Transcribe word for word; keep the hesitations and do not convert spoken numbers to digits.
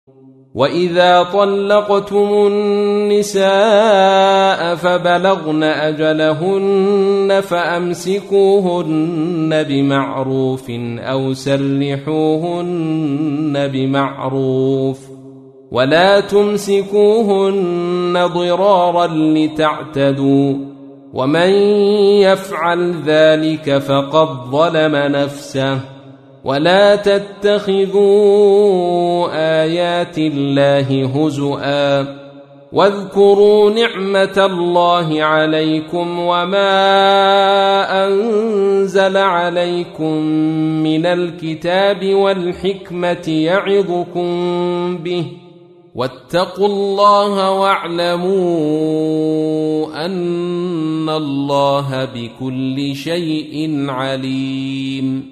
وإذا طلقتم النساء فبلغن أجلهن فأمسكوهن بمعروف أو سرحوهن بمعروف ولا تمسكوهن ضرارا لتعتدوا ومن يفعل ذلك فقد ظلم نفسه ولا تتخذوا آيات الله هزؤا واذكروا نعمة الله عليكم وما أنزل عليكم من الكتاب والحكمة يعظكم به واتقوا الله واعلموا أن الله بكل شيء عليم.